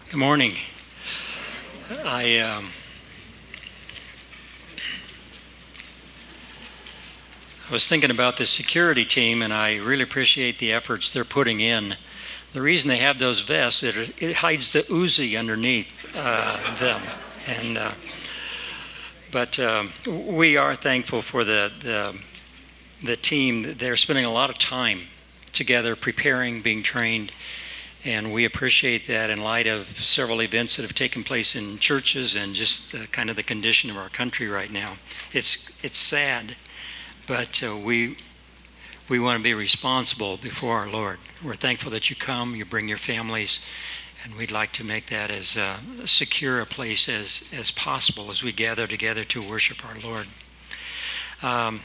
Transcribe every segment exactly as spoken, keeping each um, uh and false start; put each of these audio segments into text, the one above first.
Good morning. I um, I was thinking about the security team, and I really appreciate the efforts they're putting in. The reason they have those vests, it, it hides the Uzi underneath uh, them. And uh, but um, we are thankful for the, the the team. They're spending a lot of time together, preparing, being trained. And we appreciate that in light of several events that have taken place in churches and just the, kind of the condition of our country right now. It's it's sad, but uh, we we want to be responsible before our Lord. We're thankful that you come, you bring your families, and we'd like to make that as uh, secure a place as, as possible as we gather together to worship our Lord. Um,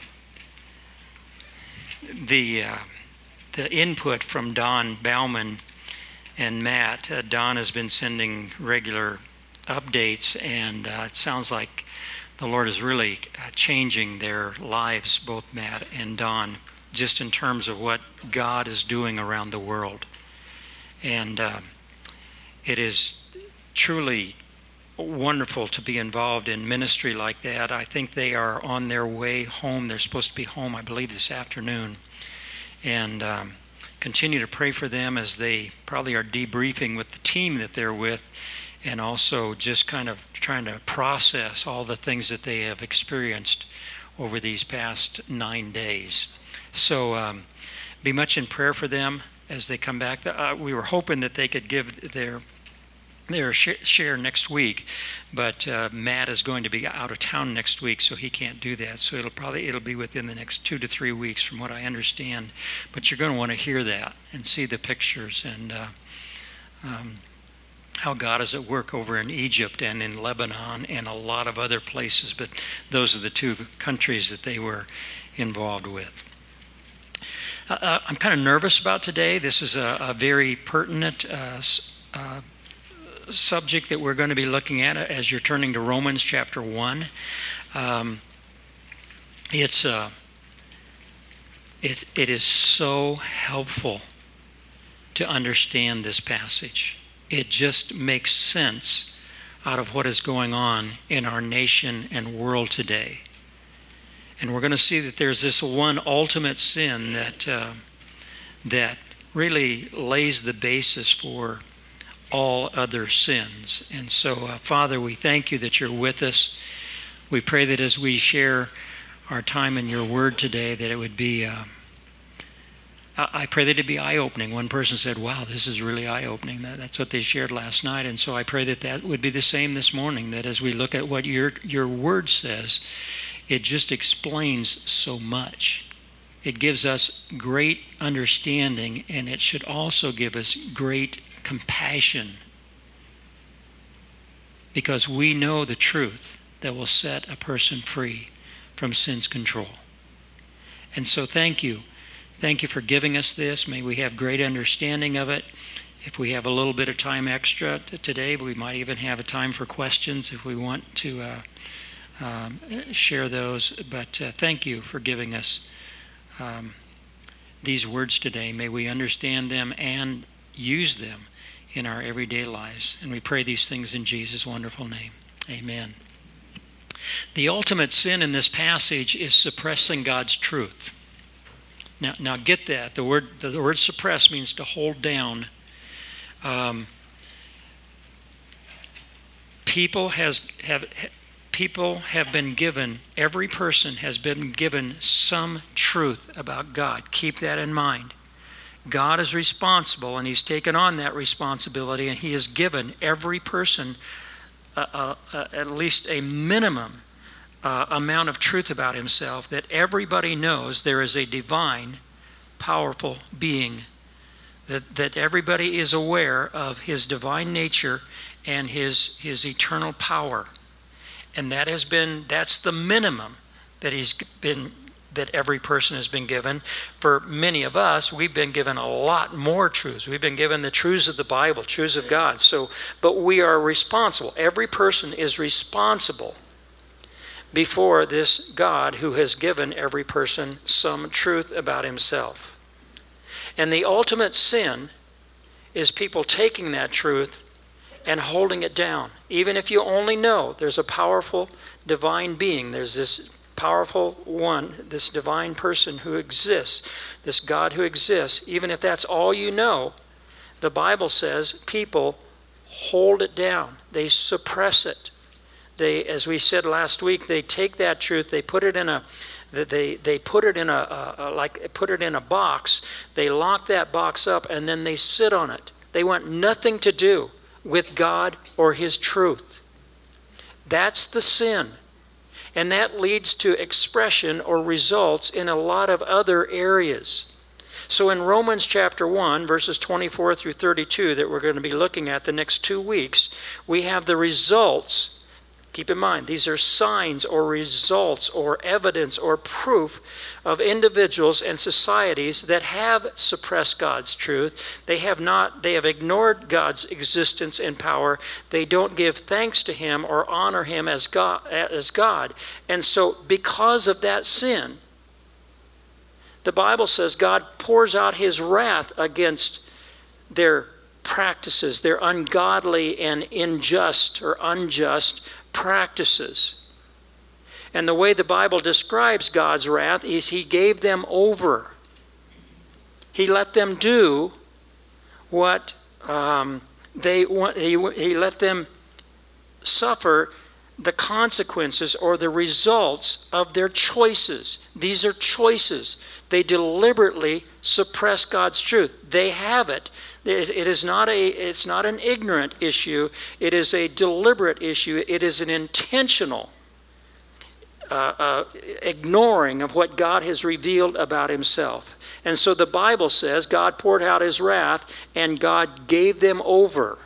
the uh, the input from Don Bauman and Matt, uh, Don has been sending regular updates, and uh, it sounds like the Lord is really uh, changing their lives, both Matt and Don, just in terms of what God is doing around the world. And uh, it is truly wonderful to be involved in ministry like that. I think they are on their way home. They're supposed to be home, I believe, this afternoon. And um, continue to pray for them as they probably are debriefing with the team that they're with, and also just kind of trying to process all the things that they have experienced over these past nine days. So um, be much in prayer for them as they come back. Uh, we were hoping that they could give their their sh- share next week, but uh, Matt is going to be out of town next week, so he can't do that. So it'll probably it'll be within the next two to three weeks, from what I understand. But you're going to want to hear that and see the pictures and uh, um, how God is at work over in Egypt and in Lebanon and a lot of other places. But those are the two countries that they were involved with. Uh, I'm kind of nervous about today. This is a, a very pertinent uh, uh, subject that we're going to be looking at as you're turning to Romans chapter one. Um, it's uh, it, it is so helpful to understand this passage. It just makes sense out of what is going on in our nation and world today. And we're going to see that there's this one ultimate sin that uh, that really lays the basis for all other sins. And so, uh, Father, we thank you that you're with us. We pray that as we share our time in your word today, that it would be, uh, I pray that it'd be eye-opening. One person said, wow, this is really eye-opening. That, that's what they shared last night. And so I pray that that would be the same this morning, that as we look at what your your word says, it just explains so much. It gives us great understanding, and it should also give us great compassion, because we know the truth that will set a person free from sin's control. And so thank you. Thank you for giving us this. May we have great understanding of it. If we have a little bit of time extra today, we might even have a time for questions if we want to uh, um, share those. But uh, thank you for giving us um, these words today. May we understand them and use them in our everyday lives. And we pray these things in Jesus' wonderful name. Amen. The ultimate sin in this passage is suppressing God's truth. Now, now get that. The word the word suppress means to hold down. Um, people has have people have been given, every person has been given some truth about God. Keep that in mind. God is responsible, and he's taken on that responsibility, and he has given every person uh, uh, uh, at least a minimum uh, amount of truth about himself, that everybody knows there is a divine, powerful being, that, that everybody is aware of his divine nature and his, his eternal power. And that has been, that's the minimum that he's been that every person has been given. For many of us, we've been given a lot more truths. We've been given the truths of the Bible, truths of God. So, but we are responsible. Every person is responsible before this God who has given every person some truth about himself. And the ultimate sin is people taking that truth and holding it down. Even if you only know there's a powerful divine being, there's this powerful one, this divine person who exists, this God who exists, even if that's all you know, the Bible says people hold it down. They suppress it. They, as we said last week, they take that truth, they put it in a They they put it in a, a, a like put it in a box. They lock that box up and then they sit on it. They want nothing to do with God or His truth. That's the sin, and that leads to expression or results in a lot of other areas. So in Romans chapter one, verses twenty-four through thirty-two, that we're going to be looking at the next two weeks, we have the results. Keep in mind, these are signs or results or evidence or proof of individuals and societies that have suppressed God's truth. They have not, they have ignored God's existence and power. They don't give thanks to Him or honor Him as God, as God. And so because of that sin, the Bible says God pours out His wrath against their practices, their ungodly and unjust or unjust practices. And the way the Bible describes God's wrath is He gave them over. He let them do what um, they want. He, he let them suffer the consequences or the results of their choices. These are choices. They deliberately suppress God's truth. They have it. It is not a, it's not an ignorant issue. It is a deliberate issue. It is an intentional uh, uh, ignoring of what God has revealed about Himself. And so the Bible says God poured out His wrath and God gave them over.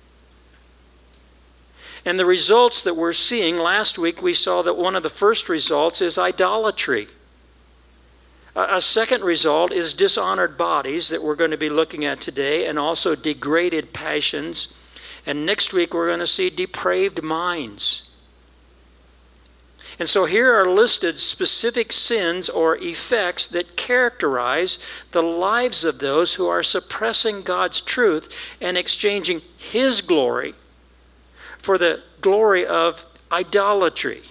And the results that we're seeing, last week we saw that one of the first results is idolatry. A second result is dishonored bodies that we're going to be looking at today, and also degraded passions. And next week we're going to see depraved minds. And so here are listed specific sins or effects that characterize the lives of those who are suppressing God's truth and exchanging His glory for the glory of idolatry.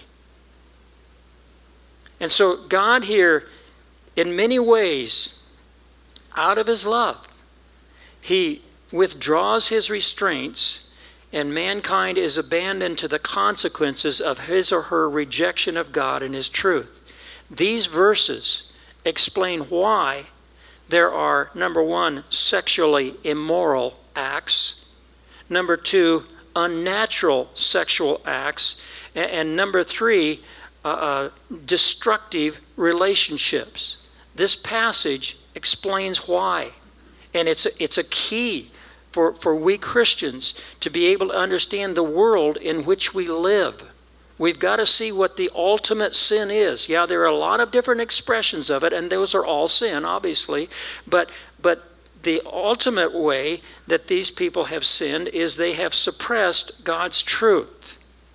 And so God here, in many ways, out of His love, He withdraws His restraints, and mankind is abandoned to the consequences of his or her rejection of God and His truth. These verses explain why there are, number one, sexually immoral acts, number two, unnatural sexual acts, and, and number three, uh, uh, destructive relationships. This passage explains why. And it's a, it's a key for, for we Christians to be able to understand the world in which we live. We've got to see what the ultimate sin is. Yeah, there are a lot of different expressions of it, and those are all sin, obviously. But, but the ultimate way that these people have sinned is they have suppressed God's truth.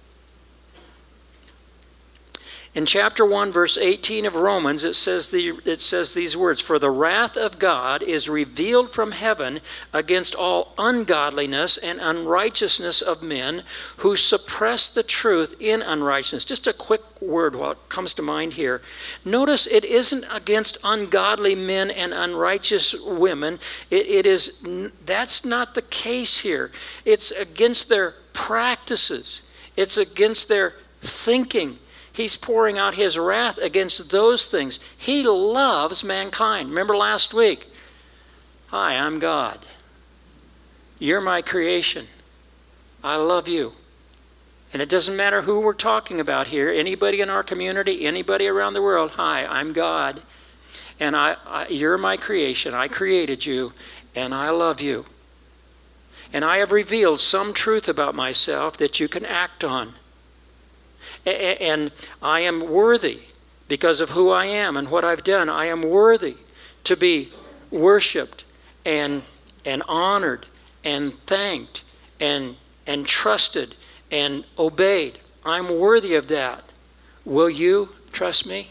In chapter one, verse eighteen of Romans, it says, the, it says these words, "For the wrath of God is revealed from heaven against all ungodliness and unrighteousness of men who suppress the truth in unrighteousness." Just a quick word while it comes to mind here. Notice it isn't against ungodly men and unrighteous women. It, it is, that's not the case here. It's against their practices. It's against their thinking. He's pouring out His wrath against those things. He loves mankind. Remember last week? Hi, I'm God. You're my creation. I love you. And it doesn't matter who we're talking about here. Anybody in our community, anybody around the world. Hi, I'm God. And I, I you're my creation. I created you, and I love you. And I have revealed some truth about myself that you can act on. And I am worthy because of who I am and what I've done. I am worthy to be worshiped and and honored and thanked and and trusted and obeyed. I'm worthy of that. Will you trust me?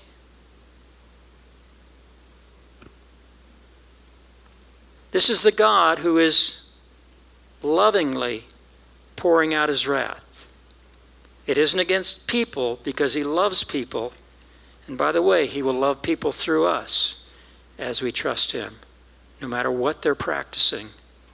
This is the God who is lovingly pouring out his wrath. It isn't against people because he loves people. And by the way, he will love people through us as we trust him, no matter what they're practicing.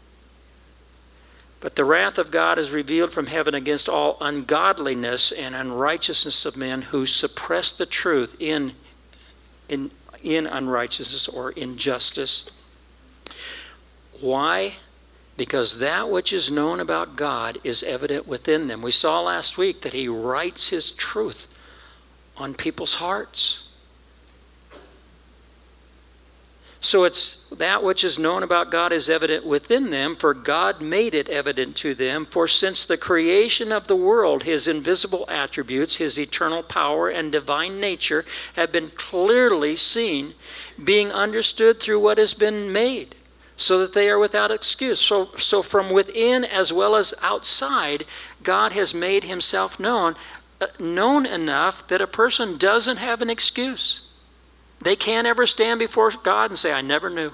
But the wrath of God is revealed from heaven against all ungodliness and unrighteousness of men who suppress the truth in, in, in unrighteousness or injustice. Why? Because that which is known about God is evident within them. We saw last week that he writes his truth on people's hearts. So it's that which is known about God is evident within them, for God made it evident to them. For since the creation of the world, his invisible attributes, his eternal power and divine nature have been clearly seen, being understood through what has been made, so that they are without excuse. So, so from within as well as outside, God has made himself known, uh, known enough that a person doesn't have an excuse. They can't ever stand before God and say, I never knew.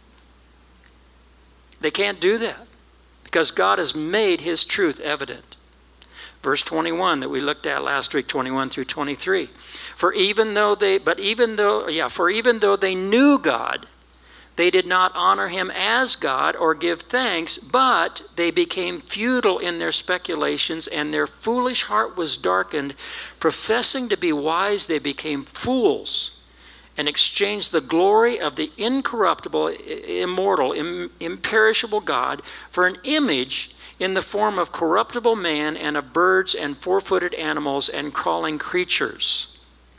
They can't do that because God has made his truth evident. Verse twenty-one that we looked at last week, twenty-one through twenty-three. For even though they, but even though, yeah, for even though they knew God, they did not honor him as God or give thanks, but they became futile in their speculations, and their foolish heart was darkened. Professing to be wise, they became fools, and exchanged the glory of the incorruptible, immortal, im- imperishable God for an image in the form of corruptible man and of birds and four-footed animals and crawling creatures.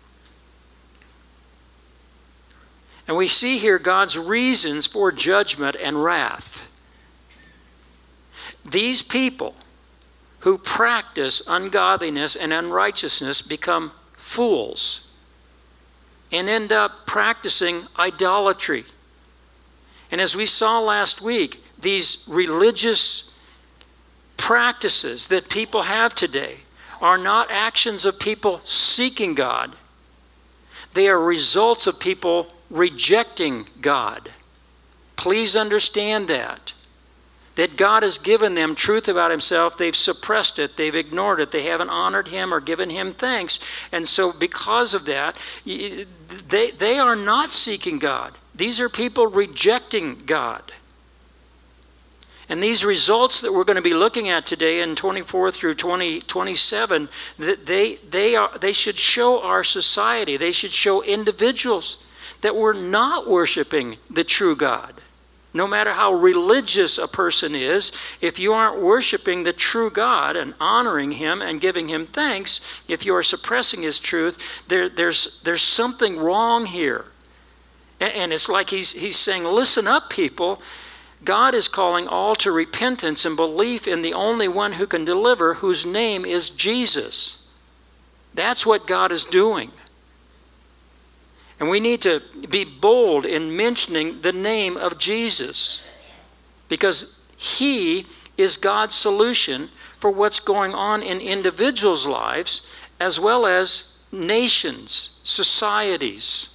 And we see here God's reasons for judgment and wrath. These people who practice ungodliness and unrighteousness become fools and end up practicing idolatry. And as we saw last week, these religious practices that people have today are not actions of people seeking God. They are results of people rejecting God. Please understand that. That God has given them truth about himself. They've suppressed it. They've ignored it. They haven't honored him or given him thanks. And so because of that, they, they are not seeking God. These are people rejecting God. And these results that we're going to be looking at today in twenty-four through twenty, twenty-seven, that they, they, are, they should show our society, they should show individuals that we're not worshiping the true God. No matter how religious a person is, if you aren't worshiping the true God and honoring him and giving him thanks, if you are suppressing his truth, there, there's, there's something wrong here. And, and it's like he's, he's saying, listen up, people. God is calling all to repentance and belief in the only one who can deliver, whose name is Jesus. That's what God is doing. And we need to be bold in mentioning the name of Jesus, because he is God's solution for what's going on in individuals' lives as well as nations, societies.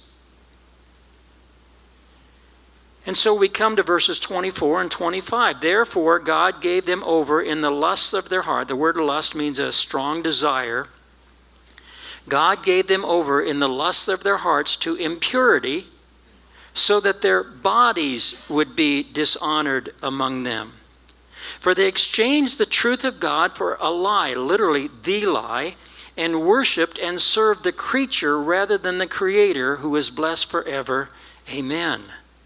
And so we come to verses twenty-four and twenty-five. Therefore, God gave them over in the lusts of their heart. The word lust means a strong desire. God gave them over in the lusts of their hearts to impurity, so that their bodies would be dishonored among them. For they exchanged the truth of God for a lie, literally the lie, and worshipped and served the creature rather than the Creator, who is blessed forever. Amen.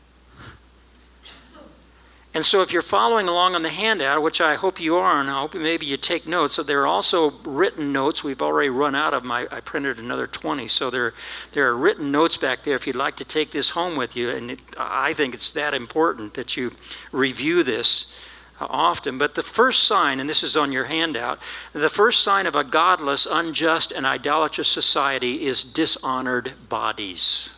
And so if you're following along on the handout, which I hope you are, and I hope maybe you take notes, so there are also written notes. We've already run out of my, I printed another twenty, so there, there are written notes back there if you'd like to take this home with you. And it, I think it's that important that you review this often. But the first sign, and this is on your handout, the first sign of a godless, unjust, and idolatrous society is dishonored bodies.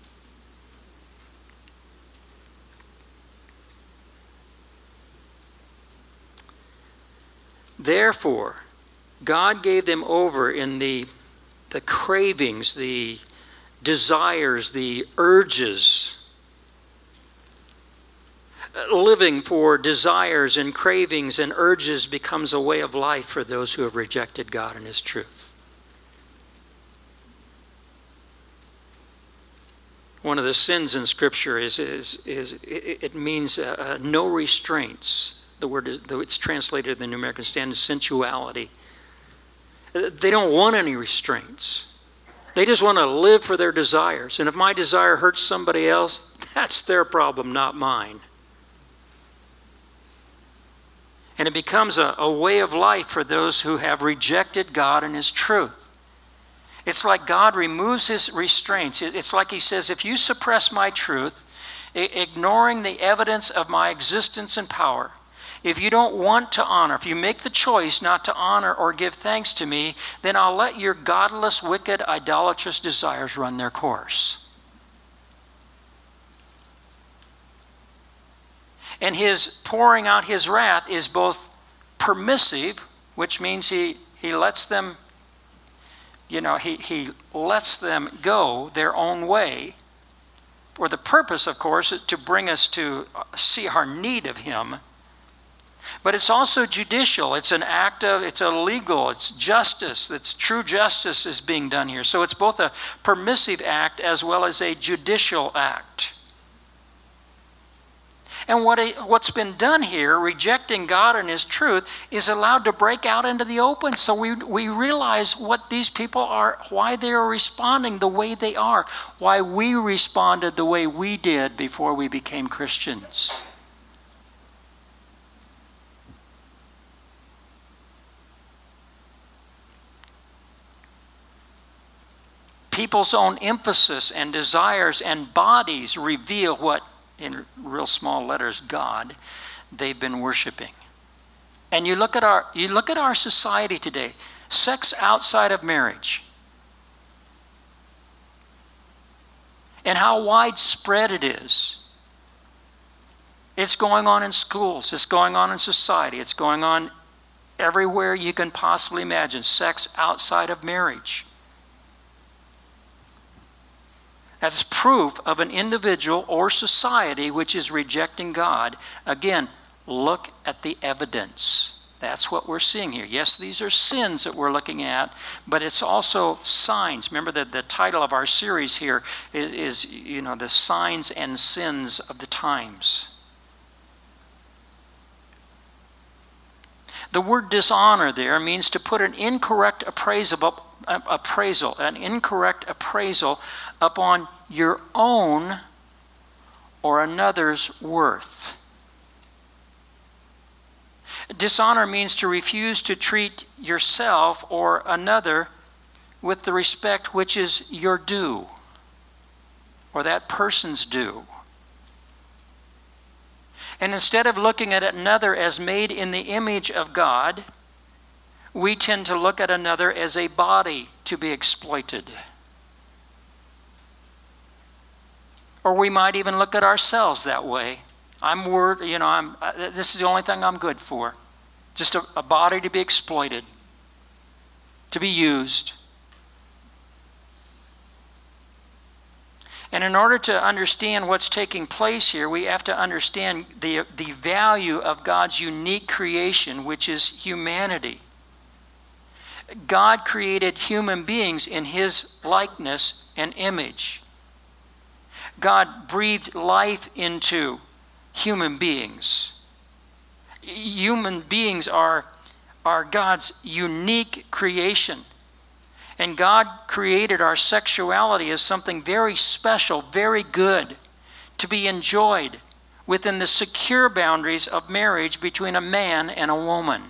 Therefore, God gave them over in the, the cravings, the desires, the urges Living for desires and cravings and urges becomes a way of life for those who have rejected God and His truth. One of the sins in Scripture is, is, is it means uh, no restraints. The word is, though it's translated in the New American Standard, sensuality. They don't want any restraints. They just want to live for their desires. And if my desire hurts somebody else, that's their problem, not mine. And it becomes a, a way of life for those who have rejected God and His truth. It's like God removes His restraints. It's like He says, if you suppress my truth, ignoring the evidence of my existence and power, if you don't want to honor, if you make the choice not to honor or give thanks to me, then I'll let your godless, wicked, idolatrous desires run their course. And His pouring out His wrath is both permissive, which means he, he lets them, you know, he, he lets them go their own way. For the purpose, of course, is to bring us to see our need of Him. But it's also judicial. It's an act of, it's a legal, it's justice. It's true justice is being done here. So it's both a permissive act as well as a judicial act. And what a, what's been done here, rejecting God and His truth, is allowed to break out into the open. So we, we realize what these people are, why they are responding the way they are, why we responded the way we did before we became Christians. People's own emphasis and desires and bodies reveal what, in real small letters, God they've been worshiping. And you look at our you look at our society today, sex outside of marriage, and how widespread it is. It's going on in schools, it's going on in society, it's going on everywhere you can possibly imagine, sex outside of marriage. That's proof of an individual or society which is rejecting God. Again, look at the evidence. That's what we're seeing here. Yes, these are sins that we're looking at, but it's also signs. Remember that the title of our series here is, is, you know, the signs and sins of the times. The word dishonor there means to put an incorrect appraisal, appraisal, an incorrect appraisal upon your own or another's worth. Dishonor means to refuse to treat yourself or another with the respect which is your due, or that person's due. And instead of looking at another as made in the image of God, we tend to look at another as a body to be exploited. Or we might even look at ourselves that way. I'm word, you know, I'm. This is the only thing I'm good for. Just a, a body to be exploited, to be used. And in order to understand what's taking place here, we have to understand the, the value of God's unique creation, which is humanity. God created human beings in His likeness and image. God breathed life into human beings. Human beings are, are God's unique creation. And God created our sexuality as something very special, very good, to be enjoyed within the secure boundaries of marriage between a man and a woman.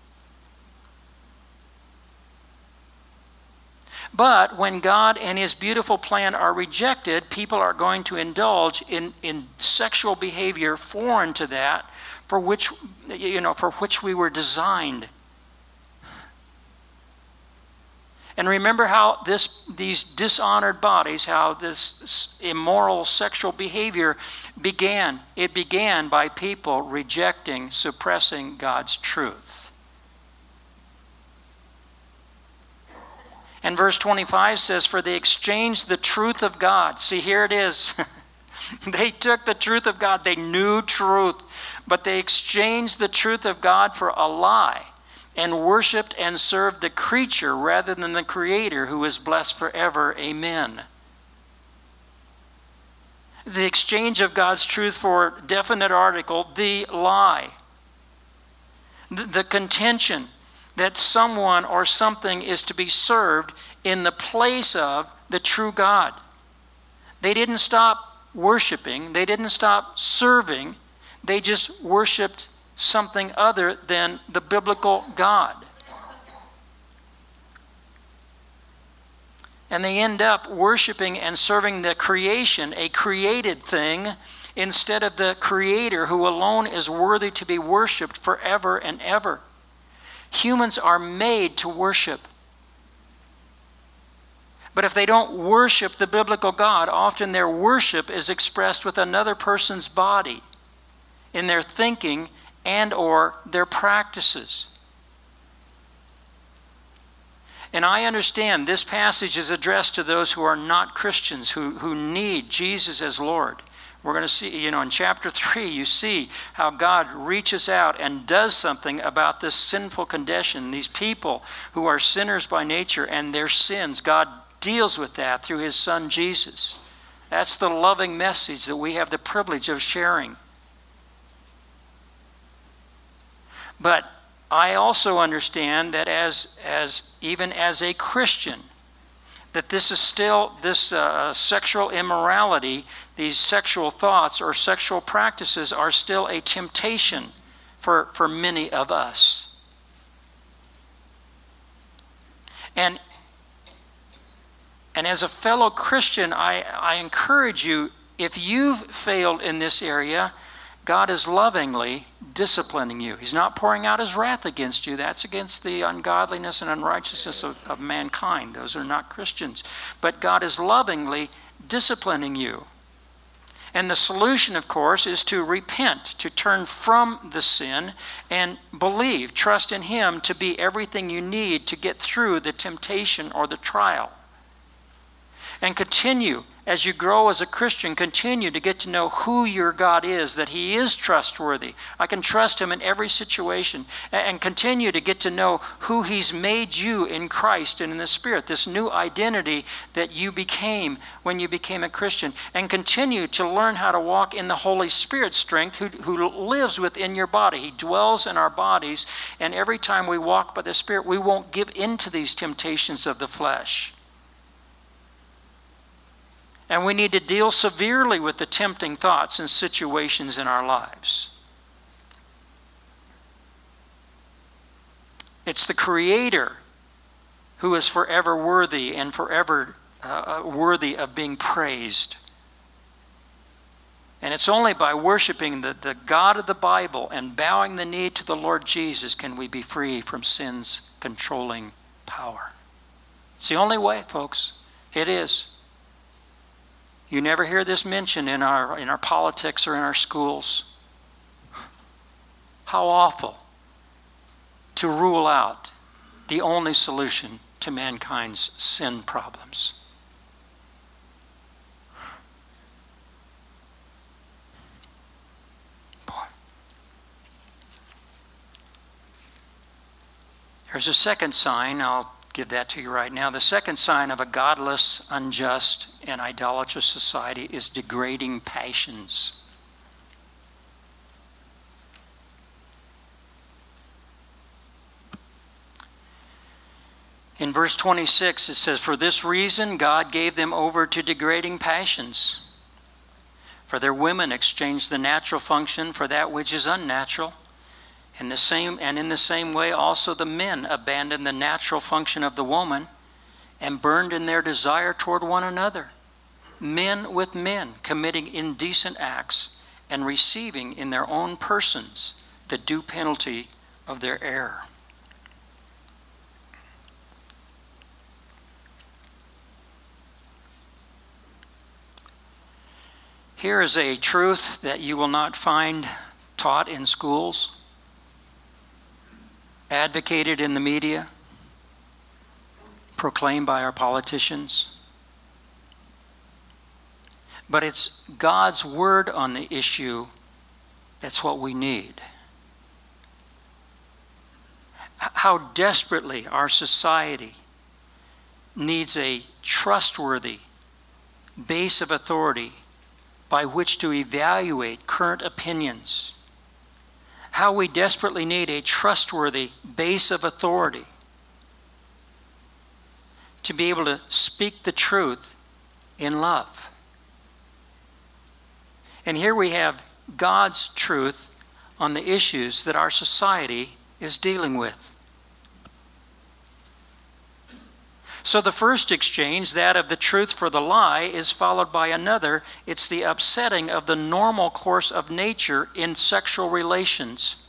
But when God and His beautiful plan are rejected, people are going to indulge in, in sexual behavior foreign to that, for which, you know, for which we were designed. And remember how this, these dishonored bodies, how this immoral sexual behavior began. It began by people rejecting, suppressing God's truth. And verse twenty-five says, for they exchanged the truth of God. See, here it is. They took the truth of God. They knew truth, but they exchanged the truth of God for a lie and worshiped and served the creature rather than the Creator, who is blessed forever. Amen. The exchange of God's truth for definite article, the lie. The, the contention that someone or something is to be served in the place of the true God. They didn't stop worshiping. They didn't stop serving. They just worshiped something other than the biblical God. And they end up worshiping and serving the creation, a created thing, instead of the Creator, who alone is worthy to be worshiped forever and ever. Humans are made to worship. But if they don't worship the biblical God, often their worship is expressed with another person's body in their thinking and or their practices. And I understand this passage is addressed to those who are not Christians, who, who need Jesus as Lord. We're going to see, you know, in chapter three, you see how God reaches out and does something about this sinful condition. These people who are sinners by nature and their sins, God deals with that through his Son Jesus. That's the loving message that we have the privilege of sharing. But I also understand that as, as even as a Christian, that this is still, this uh, sexual immorality, these sexual thoughts or sexual practices are still a temptation for, for many of us. And, and as a fellow Christian, I, I encourage you, if you've failed in this area, God is lovingly disciplining you. He's not pouring out his wrath against you. That's against the ungodliness and unrighteousness of, of mankind. Those are not Christians. But God is lovingly disciplining you. And the solution, of course, is to repent, to turn from the sin and believe, trust in him to be everything you need to get through the temptation or the trial. And continue, as you grow as a Christian, continue to get to know who your God is, that he is trustworthy. I can trust him in every situation. And continue to get to know who he's made you in Christ and in the Spirit, this new identity that you became when you became a Christian. And continue to learn how to walk in the Holy Spirit's strength, who, who lives within your body. He dwells in our bodies, and every time we walk by the Spirit, we won't give in to these temptations of the flesh. And we need to deal severely with the tempting thoughts and situations in our lives. It's the Creator who is forever worthy and forever uh, worthy of being praised. And it's only by worshiping the, the God of the Bible and bowing the knee to the Lord Jesus can we be free from sin's controlling power. It's the only way, folks. It is. You never hear this mentioned in our in our politics or in our schools. How awful to rule out the only solution to mankind's sin problems. Boy. There's a second sign. I'll give that to you right now. The second sign of a godless, unjust, and idolatrous society is degrading passions. In verse twenty-six, it says, "For this reason God gave them over to degrading passions. For their women exchanged the natural function for that which is unnatural. And the same, and in the same way also the men abandoned the natural function of the woman and burned in their desire toward one another, men with men, committing indecent acts and receiving in their own persons the due penalty of their error." Here is a truth that you will not find taught in schools, advocated in the media, proclaimed by our politicians. But it's God's word on the issue that's what we need. How desperately our society needs a trustworthy base of authority by which to evaluate current opinions. How we desperately need a trustworthy base of authority to be able to speak the truth in love. And here we have God's truth on the issues that our society is dealing with. So the first exchange, that of the truth for the lie, is followed by another. It's the upsetting of the normal course of nature in sexual relations.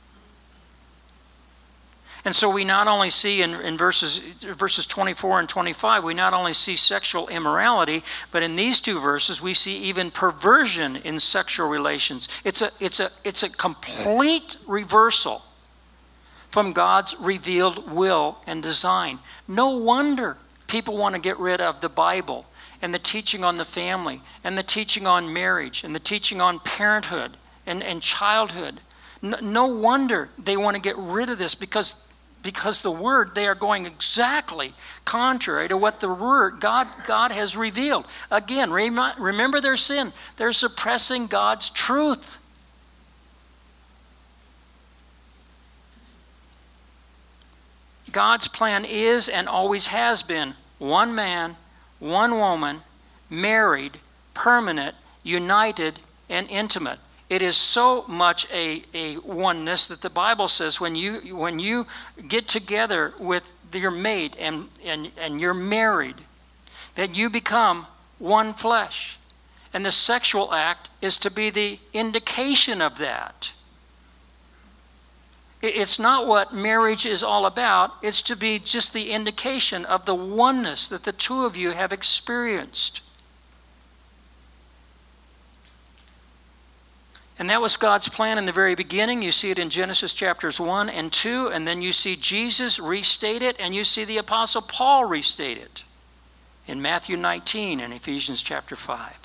And so we not only see in, in verses, verses twenty-four and twenty-five, we not only see sexual immorality, but in these two verses we see even perversion in sexual relations. It's a, it's a, it's a complete reversal from God's revealed will and design. No wonder people want to get rid of the Bible and the teaching on the family and the teaching on marriage and the teaching on parenthood and, and childhood. No, no wonder they want to get rid of this because, because the word, they are going exactly contrary to what the word God, God has revealed. Again, rem- remember their sin. They're suppressing God's truth. God's plan is and always has been one man, one woman, married, permanent, united, and intimate. It is so much a, a oneness that the Bible says when you when you get together with your mate and, and, and you're married, that you become one flesh. And the sexual act is to be the indication of that. It's not what marriage is all about. It's to be just the indication of the oneness that the two of you have experienced. And that was God's plan in the very beginning. You see it in Genesis chapters one and two, and then you see Jesus restate it, and you see the Apostle Paul restate it in Matthew nineteen and Ephesians chapter five.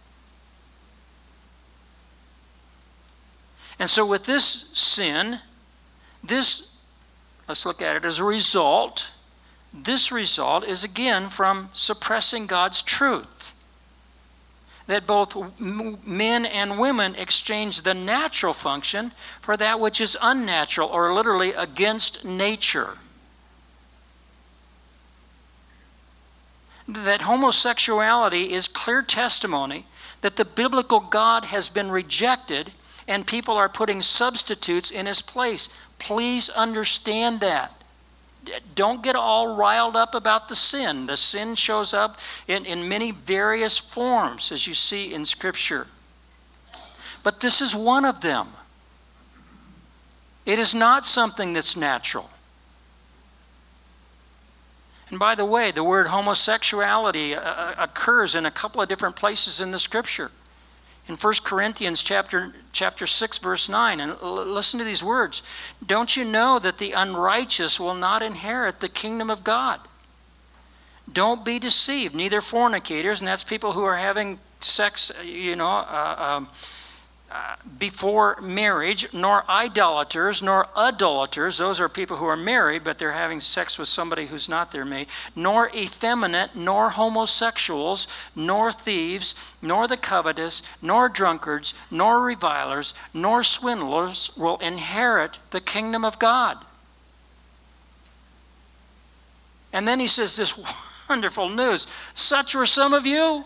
And so with this sin, This, let's look at it as a result. This result is again from suppressing God's truth. That both men and women exchange the natural function for that which is unnatural, or literally against nature. That homosexuality is clear testimony that the biblical God has been rejected and people are putting substitutes in his place. Please understand that. Don't get all riled up about the sin. The sin shows up in, in many various forms, as you see in Scripture. But this is one of them. It is not something that's natural. And by the way, the word homosexuality uh, occurs in a couple of different places in the Scripture. In First Corinthians chapter, chapter six, verse nine, and l- listen to these words. Don't you know that the unrighteous will not inherit the kingdom of God? Don't be deceived, neither fornicators, and that's people who are having sex, you know, uh, um, uh, before marriage, nor idolaters, nor adulterers. Those are people who are married, but they're having sex with somebody who's not their mate. Nor effeminate, nor homosexuals, nor thieves, nor the covetous, nor drunkards, nor revilers, nor swindlers will inherit the kingdom of God. And then he says this wonderful news. Such were some of you.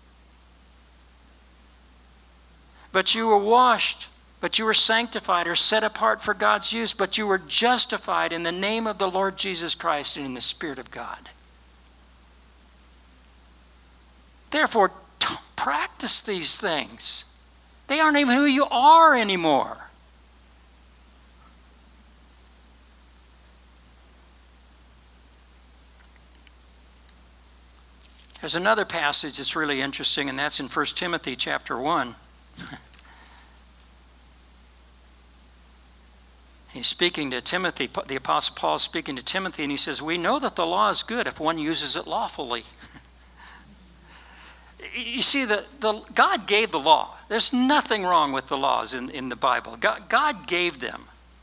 But you were washed, but you were sanctified or set apart for God's use, but you were justified in the name of the Lord Jesus Christ and in the Spirit of God. Therefore, don't practice these things. They aren't even who you are anymore. There's another passage that's really interesting, and that's in First Timothy chapter one. He's speaking to Timothy, the Apostle Paul is speaking to Timothy, and he says, we know that the law is good if one uses it lawfully. you see, the, the, God gave the law. There's nothing wrong with the laws in, in the Bible. God, God gave them.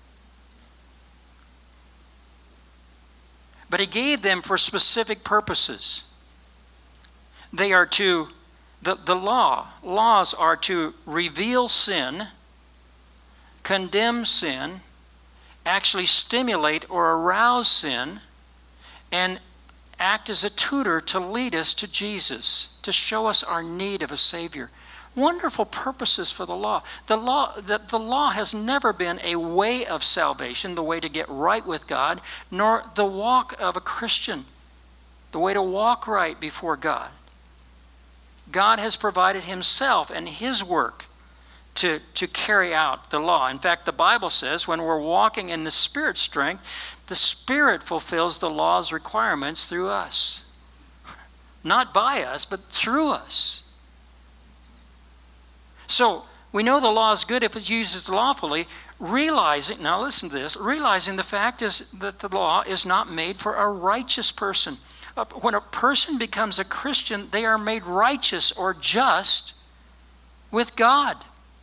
But he gave them for specific purposes. They are to, the, the law, laws are to reveal sin, condemn sin, actually stimulate or arouse sin, and act as a tutor to lead us to Jesus, to show us our need of a Savior. Wonderful purposes for the law. The law, the, the law has never been a way of salvation, the way to get right with God, nor the walk of a Christian, the way to walk right before God. God has provided himself and his work to, to carry out the law. In fact, the Bible says when we're walking in the Spirit's strength, the Spirit fulfills the law's requirements through us. Not by us, but through us. So, we know the law is good if it's used lawfully, realizing, now listen to this, realizing the fact is that the law is not made for a righteous person. When a person becomes a Christian, they are made righteous or just with God.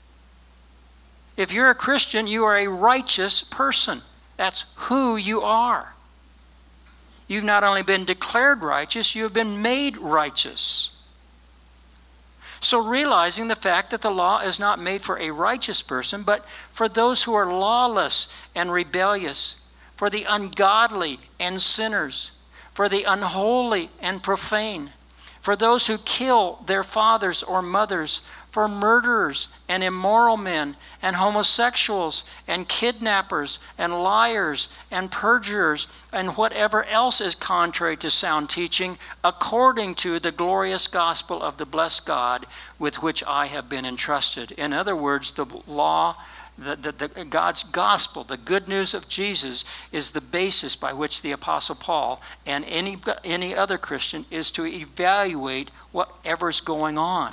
If you're a Christian, you are a righteous person. That's who you are. You've not only been declared righteous, you have been made righteous. So realizing the fact that the law is not made for a righteous person, but for those who are lawless and rebellious, for the ungodly and sinners, for the unholy and profane, for those who kill their fathers or mothers, for murderers and immoral men and homosexuals and kidnappers and liars and perjurers and whatever else is contrary to sound teaching, according to the glorious gospel of the blessed God with which I have been entrusted. In other words, the law, the, the, the God's gospel, the good news of Jesus, is the basis by which the Apostle Paul and any, any other Christian is to evaluate whatever's going on.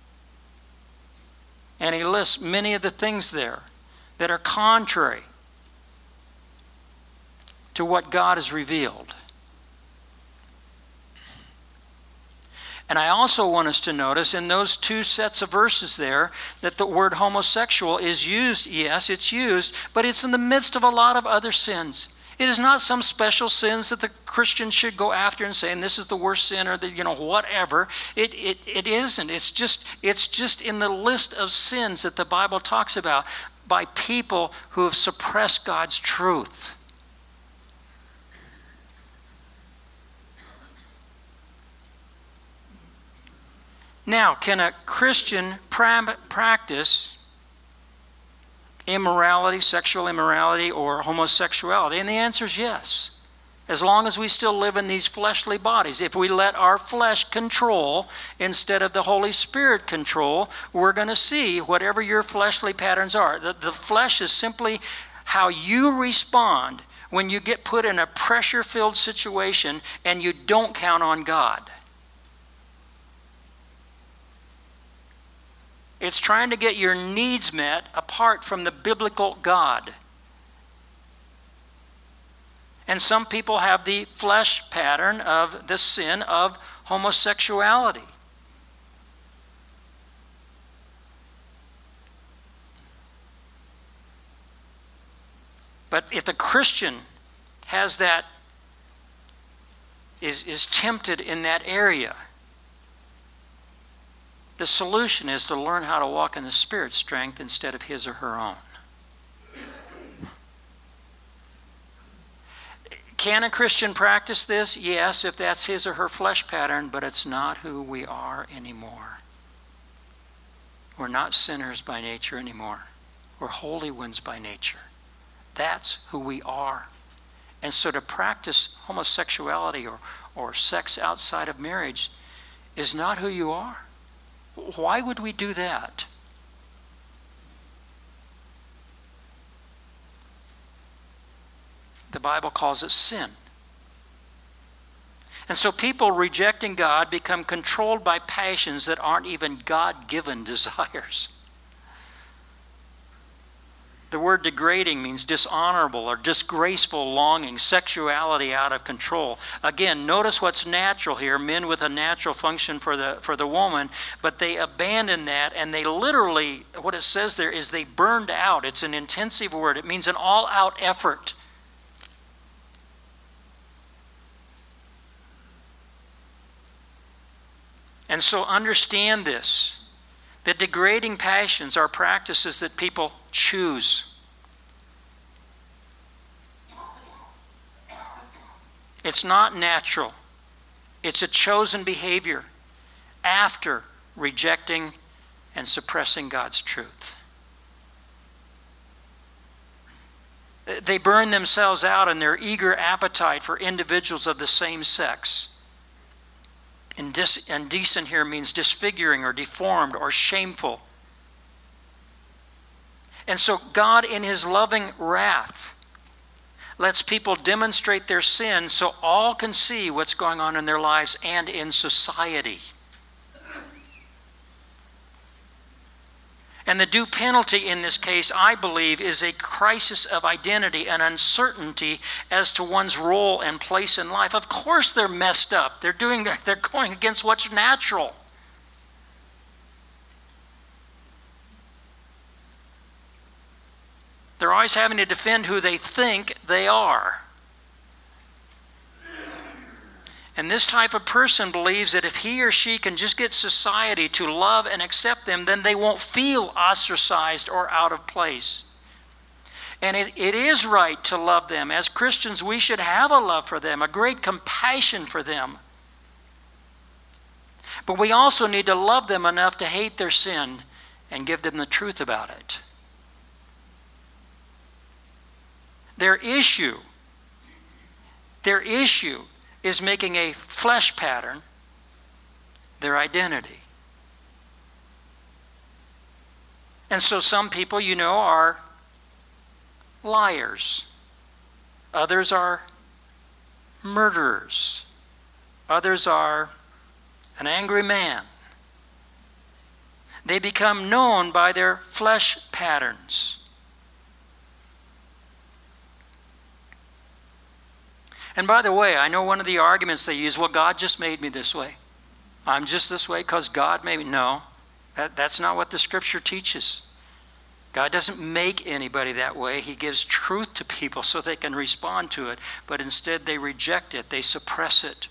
And he lists many of the things there that are contrary to what God has revealed. And I also want us to notice in those two sets of verses there that the word homosexual is used. Yes, it's used, but it's in the midst of a lot of other sins. It is not some special sins that the Christian should go after and say, and this is the worst sin, or the, you know, whatever. It, it, it isn't. It's just, it's just in the list of sins that the Bible talks about by people who have suppressed God's truth. Now, can a Christian pra- practice immorality, sexual immorality, or homosexuality? And the answer is yes. As long as we still live in these fleshly bodies. If we let our flesh control instead of the Holy Spirit control, we're going to see whatever your fleshly patterns are. The, the flesh is simply how you respond when you get put in a pressure-filled situation and you don't count on God. It's trying to get your needs met apart from the biblical God. And some people have the flesh pattern of the sin of homosexuality. But if the Christian has that, is, is tempted in that area, the solution is to learn how to walk in the Spirit's strength instead of his or her own. Can a Christian practice this? Yes, if that's his or her flesh pattern, but it's not who we are anymore. We're not sinners by nature anymore. We're holy ones by nature. That's who we are. And so to practice homosexuality or, or sex outside of marriage is not who you are. Why would we do that? The Bible calls it sin. And so people rejecting God become controlled by passions that aren't even God-given desires. The word degrading means dishonorable or disgraceful longing, sexuality out of control. Again, notice what's natural here, men with a natural function for the for the woman, but they abandon that and they literally, what it says there is they burned out. It's an intensive word. It means an all-out effort. And so understand this. The degrading passions are practices that people choose. It's not natural. It's a chosen behavior after rejecting and suppressing God's truth. They burn themselves out in their eager appetite for individuals of the same sex. Indec- indecent here means disfiguring or deformed or shameful. And so God, in his loving wrath, lets people demonstrate their sin so all can see what's going on in their lives and in society. And the due penalty in this case, I believe, is a crisis of identity and uncertainty as to one's role and place in life. Of course they're messed up. They're doing, they're going against what's natural. They're always having to defend who they think they are. And this type of person believes that if he or she can just get society to love and accept them, then they won't feel ostracized or out of place. And it, it is right to love them. As Christians, we should have a love for them, a great compassion for them. But we also need to love them enough to hate their sin and give them the truth about it. Their issue, their issue is making a flesh pattern their identity. And so some people, you know, are liars. Others are murderers. Others are an angry man. They become known by their flesh patterns. And by the way, I know one of the arguments they use, well, God just made me this way. I'm just this way because God made me. No, that, that's not what the Scripture teaches. God doesn't make anybody that way. He gives truth to people so they can respond to it. But instead they reject it. They suppress it.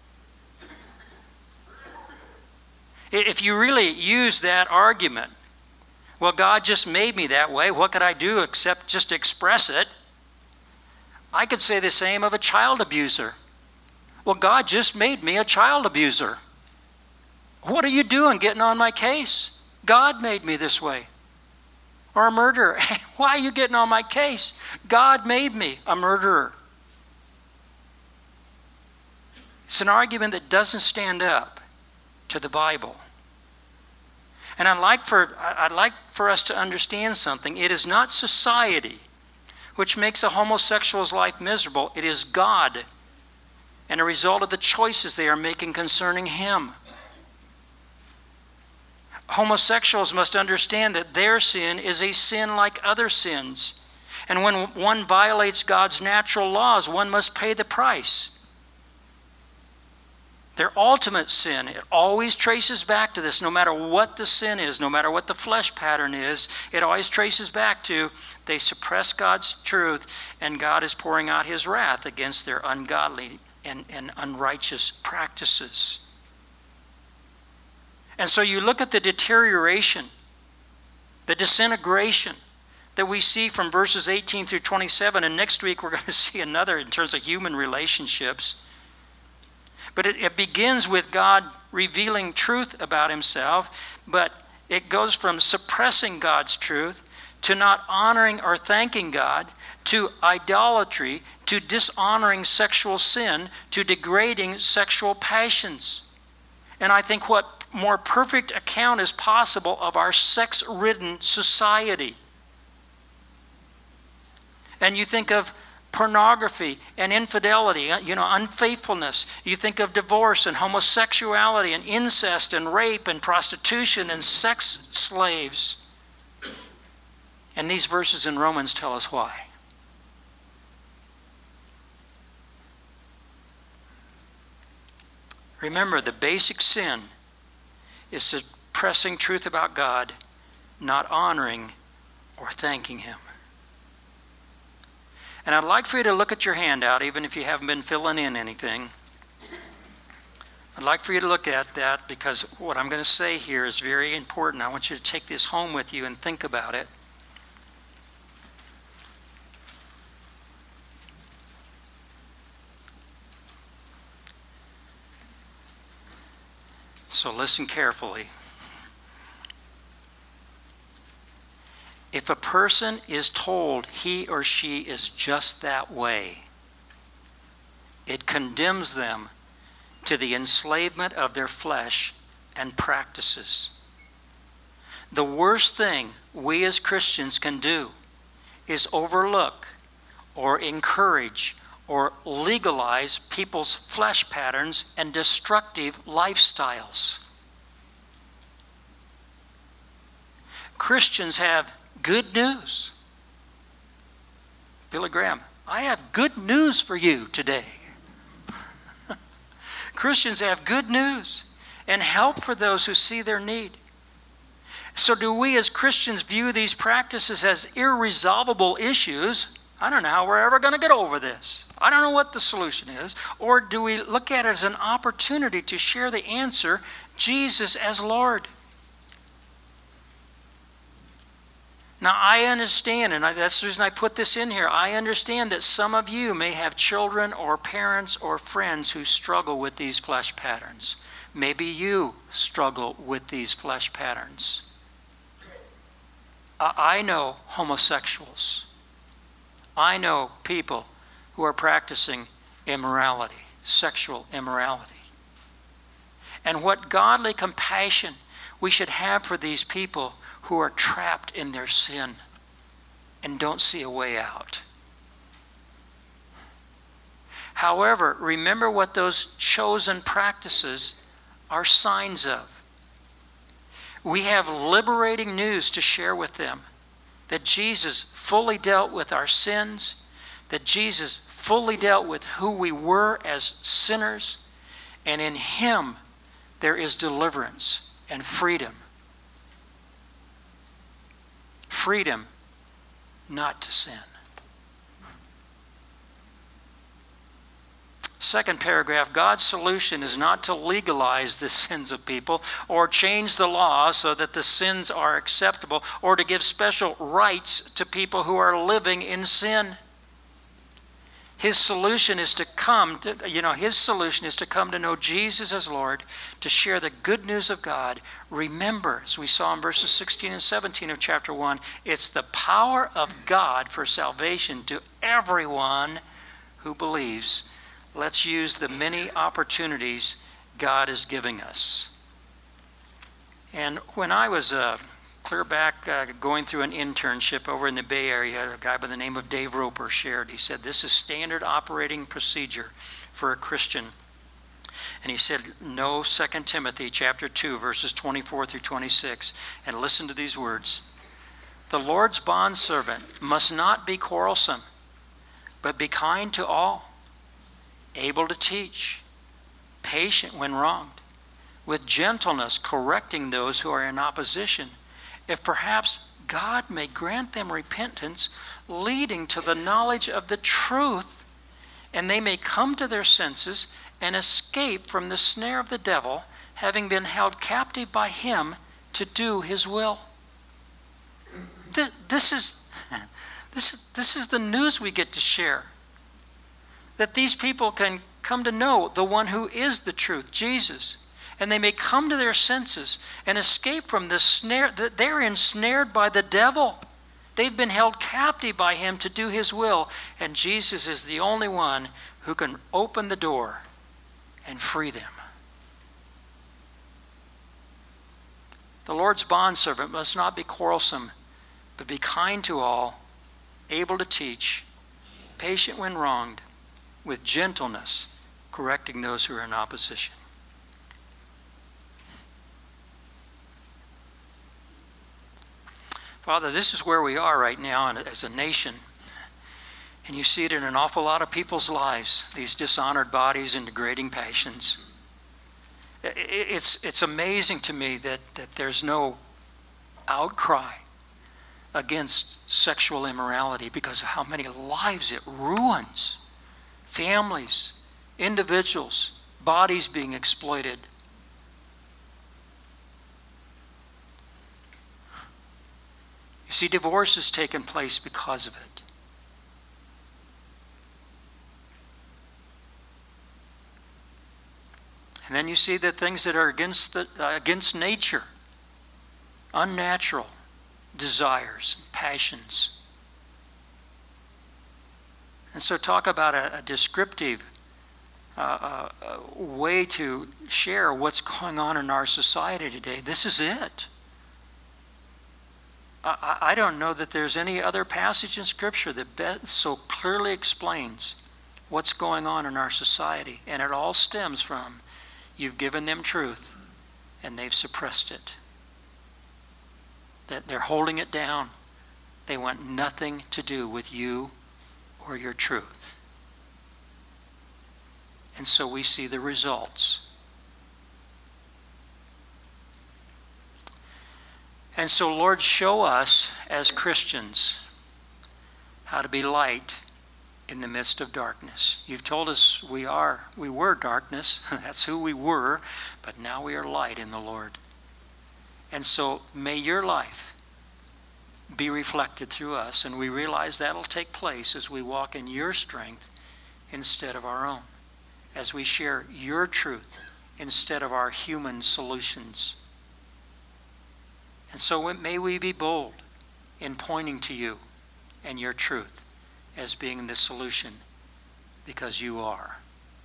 If you really use that argument, well, God just made me that way. What could I do except just express it? I could say the same of a child abuser. Well, God just made me a child abuser. What are you doing getting on my case? God made me this way. Or a murderer. Why are you getting on my case? God made me a murderer. It's an argument that doesn't stand up to the Bible. And I'd like for, I'd like for us to understand something. It is not society which makes a homosexual's life miserable. It is God and a result of the choices they are making concerning him. Homosexuals must understand that their sin is a sin like other sins. And when one violates God's natural laws, one must pay the price. Their ultimate sin, it always traces back to this, no matter what the sin is, no matter what the flesh pattern is, it always traces back to they suppress God's truth and God is pouring out his wrath against their ungodly and, and unrighteous practices. And so you look at the deterioration, the disintegration that we see from verses eighteen through twenty-seven, and next week we're going to see another in terms of human relationships. But it, it begins with God revealing truth about himself, but it goes from suppressing God's truth to not honoring or thanking God, to idolatry, to dishonoring sexual sin, to degrading sexual passions. And I think what more perfect account is possible of our sex-ridden society. And you think of pornography and infidelity, you know, unfaithfulness. You think of divorce and homosexuality and incest and rape and prostitution and sex slaves. And these verses in Romans tell us why. Remember, the basic sin is suppressing truth about God, not honoring or thanking Him. And I'd like for you to look at your handout, even if you haven't been filling in anything. I'd like for you to look at that, because what I'm going to say here is very important. I want you to take this home with you and think about it. So listen carefully. If a person is told he or she is just that way, it condemns them to the enslavement of their flesh and practices. The worst thing we as Christians can do is overlook or encourage or legalize people's flesh patterns and destructive lifestyles. Christians have good news. Billy Graham, I have good news for you today. Christians have good news and help for those who see their need. So do we as Christians view these practices as irresolvable issues? I don't know how we're ever going to get over this. I don't know what the solution is. Or do we look at it as an opportunity to share the answer, Jesus as Lord? Now, I understand, and I, that's the reason I put this in here. I understand that some of you may have children or parents or friends who struggle with these flesh patterns. Maybe you struggle with these flesh patterns. I, I know homosexuals. I know people who are practicing immorality, sexual immorality. And what godly compassion we should have for these people who are trapped in their sin and don't see a way out. However, remember what those chosen practices are signs of. We have liberating news to share with them, that Jesus fully dealt with our sins, that Jesus fully dealt with who we were as sinners, and in Him there is deliverance and freedom. Freedom not to sin. Second paragraph, God's solution is not to legalize the sins of people or change the law so that the sins are acceptable or to give special rights to people who are living in sin. His solution is to come to, you know, his solution is to come to know Jesus as Lord, to share the good news of God. Remember, as we saw in verses sixteen and seventeen of chapter one, it's the power of God for salvation to everyone who believes. Let's use the many opportunities God is giving us. And when I was uh, clear back uh, going through an internship over in the Bay Area, a guy by the name of Dave Roper shared, he said, this is standard operating procedure for a Christian. And he said, know Second Timothy chapter two, verses twenty-four through twenty-six, and listen to these words. The Lord's bondservant must not be quarrelsome, but be kind to all, able to teach, patient when wronged, with gentleness correcting those who are in opposition, if perhaps God may grant them repentance, leading to the knowledge of the truth, and they may come to their senses and escape from the snare of the devil, having been held captive by him to do his will. This is, this is, this is the news we get to share. That these people can come to know the one who is the truth, Jesus. And they may come to their senses and escape from the snare. They're ensnared by the devil. They've been held captive by him to do his will. And Jesus is the only one who can open the door and free them. The Lord's bondservant must not be quarrelsome, but be kind to all, able to teach, patient when wronged, with gentleness, correcting those who are in opposition. Father, this is where we are right now as a nation. And you see it in an awful lot of people's lives, these dishonored bodies and degrading passions. It's, it's amazing to me that, that there's no outcry against sexual immorality because of how many lives it ruins. Families, individuals, bodies being exploited. You see, divorce has taken place because of it. And then you see the things that are against the uh, against nature, unnatural desires, passions. And so talk about a, a descriptive uh, uh, way to share what's going on in our society today. This is it. I, I don't know that there's any other passage in Scripture that be- so clearly explains what's going on in our society. And it all stems from you've given them truth and they've suppressed it. That they're holding it down. They want nothing to do with you or your truth. And so we see the results. And so, Lord, show us as Christians how to be light in the midst of darkness. You've told us we are, we were darkness. That's who we were. But now we are light in the Lord. And so may your life be reflected through us. And we realize that'll take place as we walk in your strength instead of our own. As we share your truth instead of our human solutions. And so may we be bold in pointing to you and your truth as being the solution, because you are.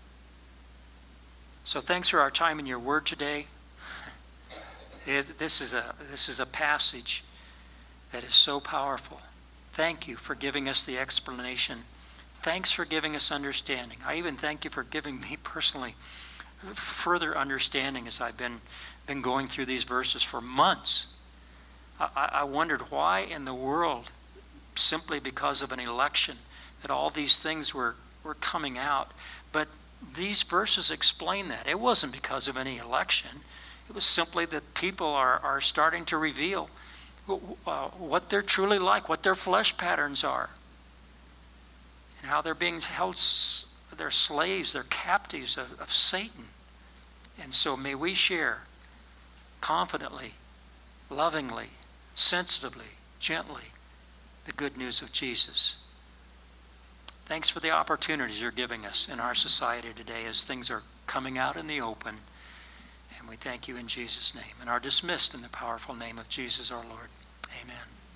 So thanks for our time in your word today. It, this is a this is a passage that is so powerful. Thank you for giving us the explanation. Thanks for giving us understanding. I even thank you for giving me personally further understanding as I've been been going through these verses for months. I, I wondered why in the world, simply because of an election, that all these things were, were coming out. But these verses explain that. It wasn't because of any election. It was simply that people are, are starting to reveal uh, what they're truly like, what their flesh patterns are, and how they're being held, they're slaves, they're captives of, of Satan. And so may we share confidently, lovingly, sensitively, gently, the good news of Jesus. Thanks for the opportunities you're giving us in our society today as things are coming out in the open. And we thank you in Jesus' name and are dismissed in the powerful name of Jesus our Lord. Amen.